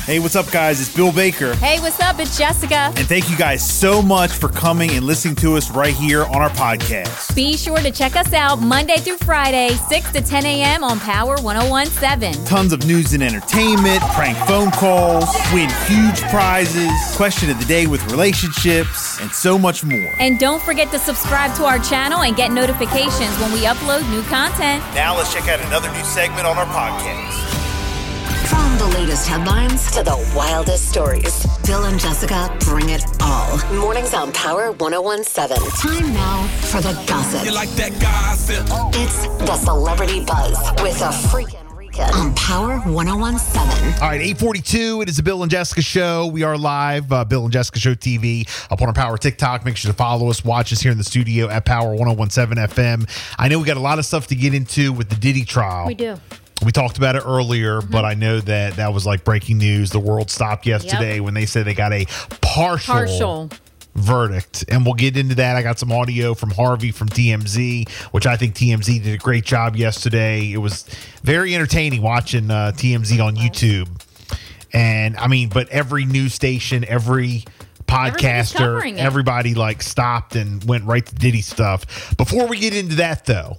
Hey, what's up, guys? It's Bill Baker. Hey, what's up? It's Jessica. And thank you guys so much for coming and listening to us right here on our podcast. Be sure to check us out Monday through Friday, 6 to 10 a.m. on Power 101.7. Tons of news and entertainment, prank phone calls, win huge prizes, question of the day with relationships, and so much more. And don't forget to subscribe to our channel and get notifications when we upload new content. Now let's check out another new segment on our podcast. From the latest headlines to the wildest stories, Bill and Jessica bring it all. Mornings on Power 101.7. Time now for the gossip. You like that gossip? It's the Celebrity Buzz with a freaking Rican on Power 101.7. All right, 8:42. It is the Bill and Jessica Show. We are live, Bill and Jessica Show TV, up on our Power TikTok. Make sure to follow us. Watch us here in the studio at Power 101.7 FM. I know we got a lot of stuff to get into with the Diddy trial. We do. We talked about it earlier, but I know that was like breaking news. The world stopped yesterday when they said they got a partial verdict. And we'll get into that. I got some audio from Harvey from TMZ, which I think TMZ did a great job yesterday. It was very entertaining watching TMZ on YouTube. And I mean, but every news station, every podcaster, everybody like stopped and went right to Diddy stuff. Before we get into that, though,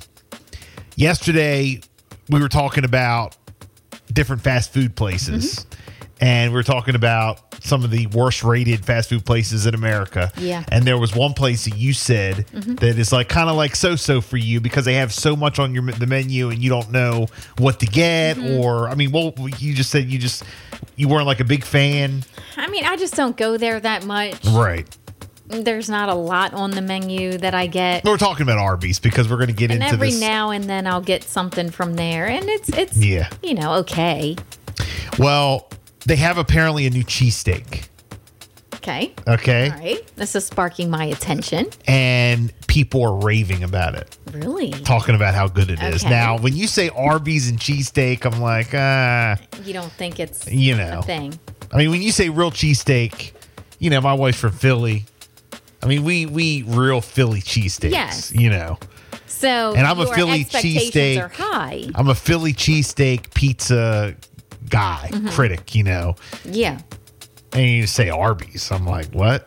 yesterday we were talking about different fast food places, and we were talking about some of the worst rated fast food places in America. Yeah. And there was one place that you said that is like kind of like so-so for you because they have so much on the menu and you don't know what to get. Or, I mean, well, you just said you weren't like a big fan. I mean, I just don't go there that much. Right. There's not a lot on the menu that I get. We're talking about Arby's because we're going to get into every this. now and then I'll get something from there, and it's you know, okay. Well, they have apparently a new cheesesteak. Okay. All right. This is sparking my attention. And people are raving about it. Really? Talking about how good it is. Now, when you say Arby's and cheesesteak, I'm like, you don't think it's a thing. I mean, when you say real cheesesteak, you know, my wife's from Philly. I mean, we eat real Philly cheesesteaks. Yes. You know. So, and I'm a your Philly expectations cheesesteak. are high. I'm a Philly cheesesteak pizza guy, critic, you know. Yeah. And you say Arby's. I'm like, what?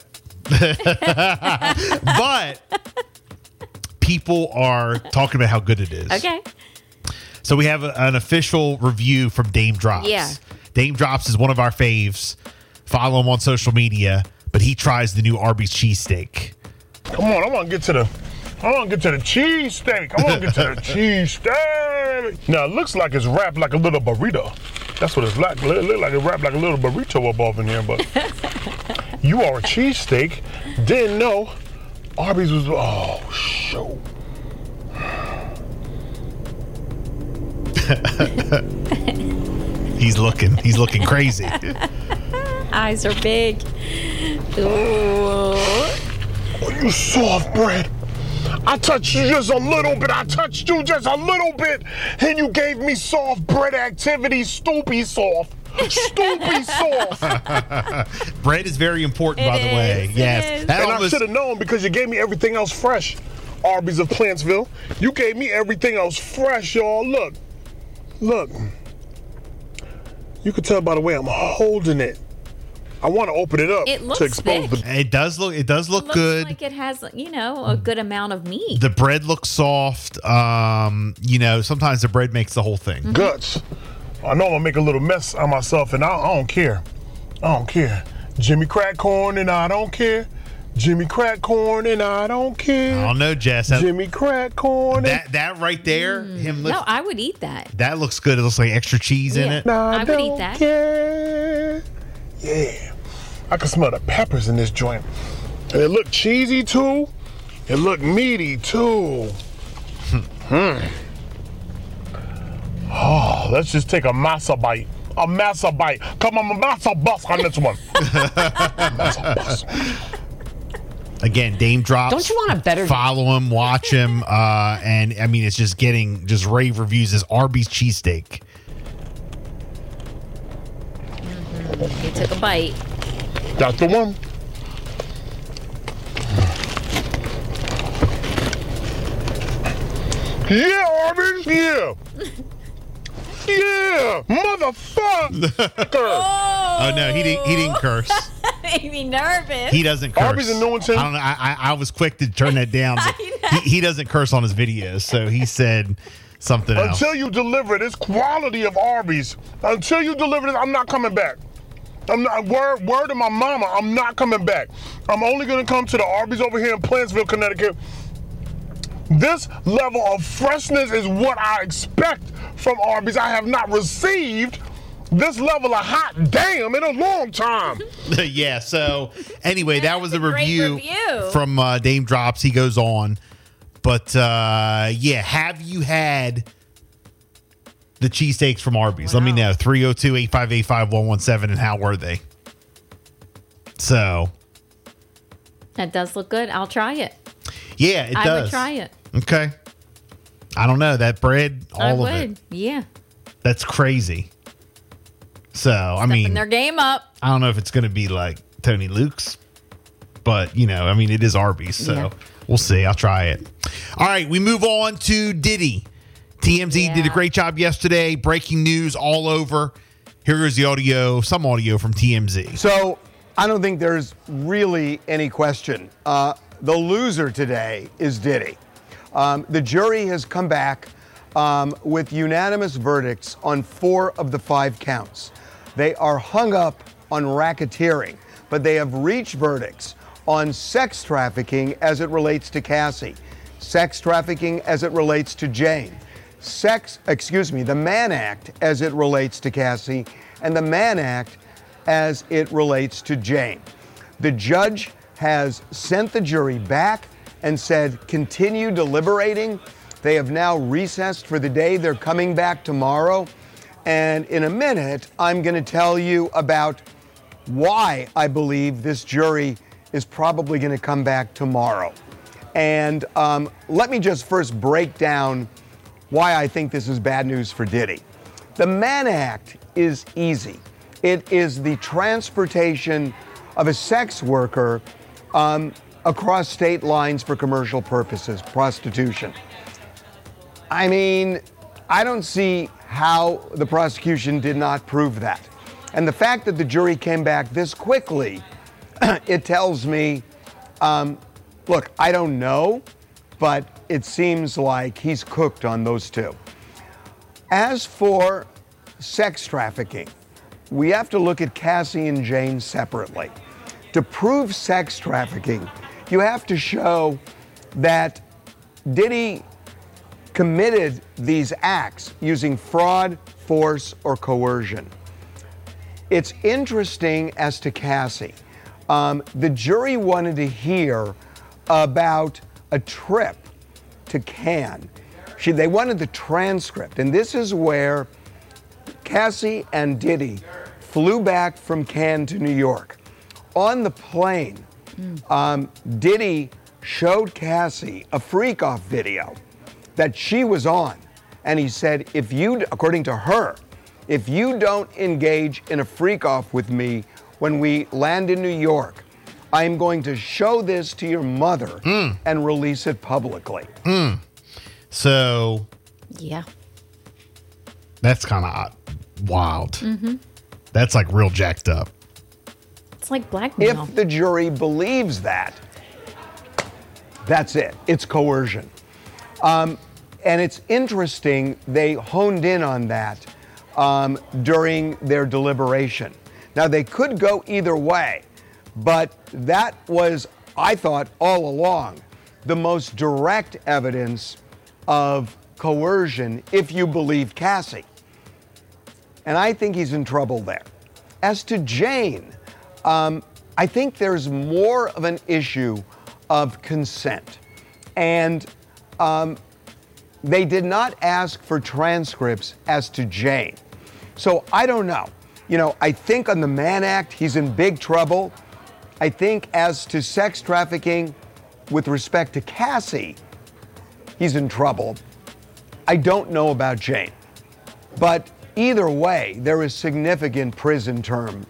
But people are talking about how good it is. Okay. So we have an official review from Dame Drops. Yeah. Dame Drops is one of our faves. Follow him on social media, but he tries the new Arby's cheesesteak. Come on, I want to get to the cheesesteak. I want to get to the cheesesteak. Now, it looks like it's wrapped like a little burrito. That's what it's like. It looks like it's wrapped like a little burrito above in here, but you are a cheesesteak. Didn't know Arby's was, show. He's looking crazy. Eyes are big. Ooh. Oh, you soft bread. I touched you just a little bit. And you gave me soft bread activity. Stoopy soft. Bread is very important, by the way. Yes. And I should have known because you gave me everything else fresh. Arby's of Plantsville. You gave me everything else fresh, y'all. Look. You can tell by the way I'm holding it. I want to open it up to expose thick. It does look good. Looks like it has, a good amount of meat. The bread looks soft. Sometimes the bread makes the whole thing. Guts. I know I'm gonna make a little mess of myself, and I don't care. Jimmy Crack Corn, and I don't care. Jimmy Crack Corn, and I don't care. I don't know, Jess. Jimmy Crack Corn. That right there, No, I would eat that. That looks good. It looks like extra cheese in it. I would eat that. Care. Yeah. I can smell the peppers in this joint. And it looked cheesy too. It looked meaty too. Oh, let's just take a massa bite. Come on, massa bus on this one. Massa bus. Again, Dame Drops. Don't you want a better... Follow him, watch him, and I mean, it's just getting rave reviews. This Arby's cheesesteak. You took a bite. That's the one. Yeah, Arby's. Yeah. Yeah, motherfucker. Oh no, he didn't curse. Made me nervous. He doesn't curse. Arby's in Newington. I don't know. I was quick to turn that down, but he doesn't curse on his videos, so he said something else. Until you deliver this quality of Arby's, until you deliver this, I'm not coming back. I'm not word to my mama, I'm not coming back. I'm only gonna come to the Arby's over here in Plantsville, Connecticut. This level of freshness is what I expect from Arby's. I have not received this level of hot damn in a long time. Yeah, so anyway, that was a review review from Dame Drops. He goes on. But, yeah, have you had the cheesesteaks from Arby's? Wow. Let me know. 302-858-5117, and how were they? So. That does look good. I'll try it. Yeah, it does. I would try it. Okay. I don't know. That bread, all of it. Yeah. That's crazy. So, I mean. Stepping their game up. I don't know if it's going to be like Tony Luke's, but, you know, I mean, it is Arby's, so we'll see. I'll try it. All right, we move on to Diddy. TMZ did a great job yesterday. Breaking news all over. Here is the audio, some audio from TMZ. So, I don't think there's really any question. The loser today is Diddy. The jury has come back with unanimous verdicts on 4 of the 5 counts. They are hung up on racketeering, but they have reached verdicts on sex trafficking as it relates to Cassie, sex trafficking as it relates to Jane, the Mann Act as it relates to Cassie, and the Mann Act as it relates to Jane. The judge has sent the jury back and said, continue deliberating. They have now recessed for the day. They're coming back tomorrow. And in a minute, I'm going to tell you about why I believe this jury is probably going to come back tomorrow. And let me just first break down why I think this is bad news for Diddy. The Mann Act is easy. It is the transportation of a sex worker across state lines for commercial purposes, prostitution. I mean, I don't see how the prosecution did not prove that. And the fact that the jury came back this quickly, it tells me, look, I don't know, but it seems like he's cooked on those 2. As for sex trafficking, we have to look at Cassie and Jane separately. To prove sex trafficking, you have to show that Diddy committed these acts using fraud, force, or coercion. It's interesting as to Cassie. The jury wanted to hear about a trip to Cannes. They wanted the transcript, and this is where Cassie and Diddy flew back from Cannes to New York. On the plane, Diddy showed Cassie a freak-off video that she was on. And he said, according to her, if you don't engage in a freak-off with me when we land in New York, I'm going to show this to your mother and release it publicly. So. Yeah. That's kind of wild. Mm-hmm. That's like real jacked up. It's like blackmail. If the jury believes that, that's it. It's coercion. And it's interesting, they honed in on that during their deliberation. Now, they could go either way, but that was, I thought, all along, the most direct evidence of coercion, if you believe Cassie. And I think he's in trouble there. As to Jane, I think there's more of an issue of consent. And they did not ask for transcripts as to Jane. So I don't know. You know, I think on the Mann Act, he's in big trouble. I think as to sex trafficking with respect to Cassie, he's in trouble. I don't know about Jane. But either way, there is a significant prison term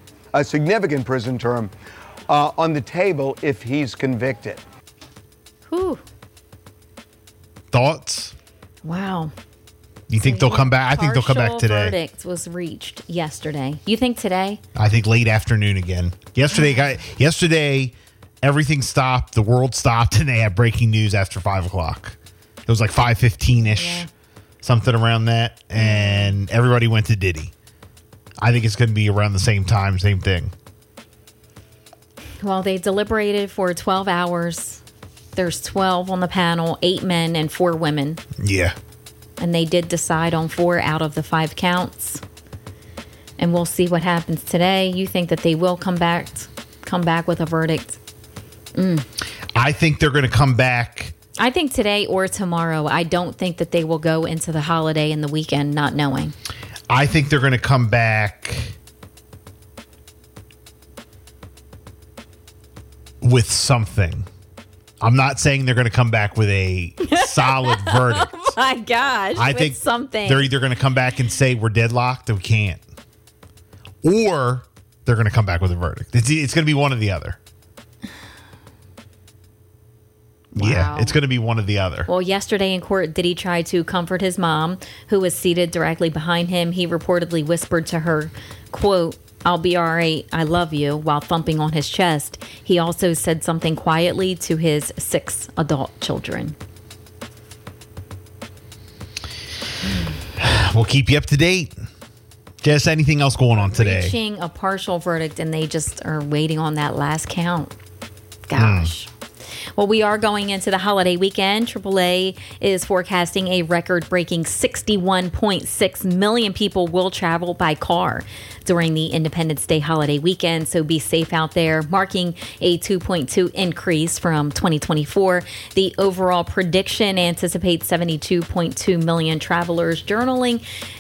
on the table if he's convicted. Whew. Thoughts? Wow. You think they'll come back? I think they'll come back today. Verdict was reached yesterday. You think today? I think late afternoon again. Yesterday, everything stopped. The world stopped, and they had breaking news after 5 o'clock. It was like 5:15-ish, something around that, and everybody went to Diddy. I think it's going to be around the same time, same thing. Well, they deliberated for 12 hours. There's 12 on the panel, 8 men and 4 women. Yeah. And they did decide on 4 out of the 5 counts. And we'll see what happens today. You think that they will come back with a verdict? I think they're going to come back. I think today or tomorrow. I don't think that they will go into the holiday and the weekend not knowing. I think they're going to come back with something. I'm not saying they're going to come back with a solid verdict. Oh my gosh. I think something. They're either going to come back and say we're deadlocked and we can't. Or they're going to come back with a verdict. It's going to be one or the other. Wow. Yeah, it's going to be one or the other. Well, yesterday in court, Diddy tried to comfort his mom, who was seated directly behind him. He reportedly whispered to her, quote, "I'll be all right, I love you," while thumping on his chest. He also said something quietly to his 6 adult children. We'll keep you up to date. Jess, anything else going on today? Reaching a partial verdict, and they just are waiting on that last count. Gosh. Well, we are going into the holiday weekend. AAA is forecasting a record-breaking 61.6 million people will travel by car during the Independence Day holiday weekend, so be safe out there, marking a 2.2 increase from 2024. The overall prediction anticipates 72.2 million travelers journeying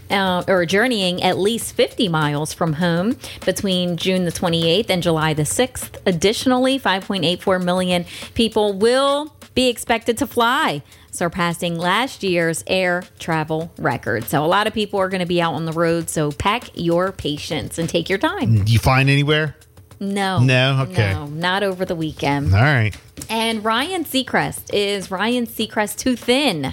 at least 50 miles from home between June the 28th and July the 6th. Additionally, 5.84 million people will be expected to fly, surpassing last year's air travel record. So a lot of people are going to be out on the road, so pack your patience and take your time. You flying anywhere? No. No? Okay. No, not over the weekend. All right. And Ryan Seacrest. Is Ryan Seacrest too thin?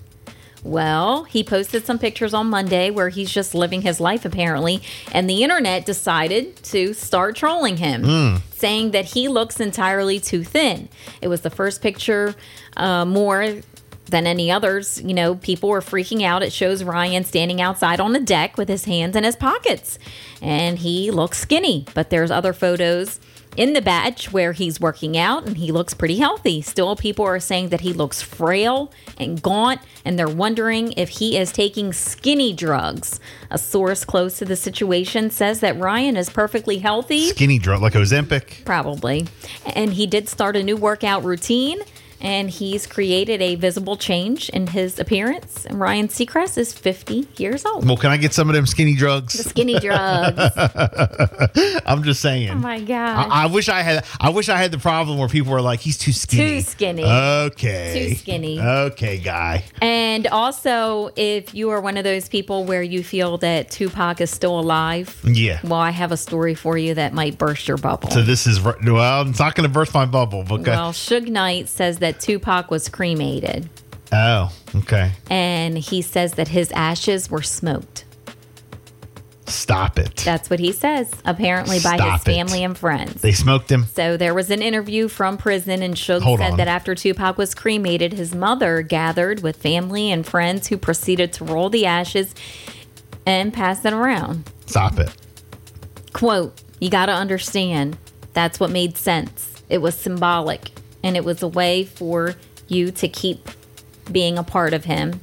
Well, he posted some pictures on Monday where he's just living his life, apparently, and the internet decided to start trolling him, saying that he looks entirely too thin. It was the first picture more than any others. You know, people were freaking out. It shows Ryan standing outside on the deck with his hands in his pockets, and he looks skinny. But there's other photos in the batch where he's working out and he looks pretty healthy. Still, people are saying that he looks frail and gaunt, and they're wondering if he is taking skinny drugs. A source close to the situation says that Ryan is perfectly healthy. Skinny drug, like Ozempic? Probably. And he did start a new workout routine, and he's created a visible change in his appearance. And Ryan Seacrest is 50 years old. Well, can I get some of them skinny drugs? The skinny drugs. I'm just saying. Oh my God. I wish I had the problem where people were like, he's too skinny. Too skinny. Okay. Too skinny. Okay, guy. And also, if you are one of those people where you feel that Tupac is still alive, Yeah. well, I have a story for you that might burst your bubble. So this is, well, it's not going to burst my bubble. But Well, Suge Knight says that Tupac was cremated. Oh, okay. And he says that his ashes were smoked. Stop it. That's what he says, apparently by Stop his it. family and friends. They smoked him? So there was an interview from prison, and Suge Hold said on. that after Tupac was cremated, his mother gathered with family and friends who proceeded to roll the ashes and pass it around. Stop it. Quote, "You got to understand, that's what made sense. It was symbolic, and it was a way for you to keep being a part of him."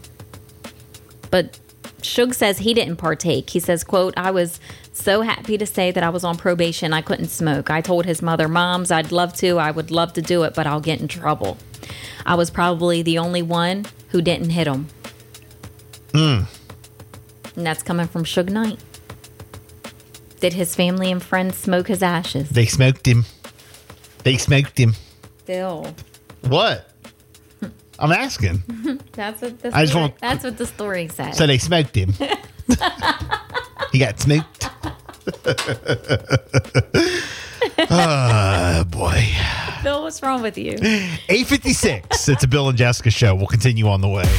But Suge says he didn't partake. He says, quote, "I was so happy to say that I was on probation. I couldn't smoke. I told his mother, Moms, I'd love to. I would love to do it, but I'll get in trouble. I was probably the only one who didn't hit him." And that's coming from Suge Knight. Did his family and friends smoke his ashes? They smoked him. They smoked him. Bill. What? I'm asking. That's what the I just story, want- that's what the story says. So they smoked him. He got smoked. Oh, boy. Bill, what's wrong with you? 8:56. It's a Bill and Jessica show. We'll continue on the way.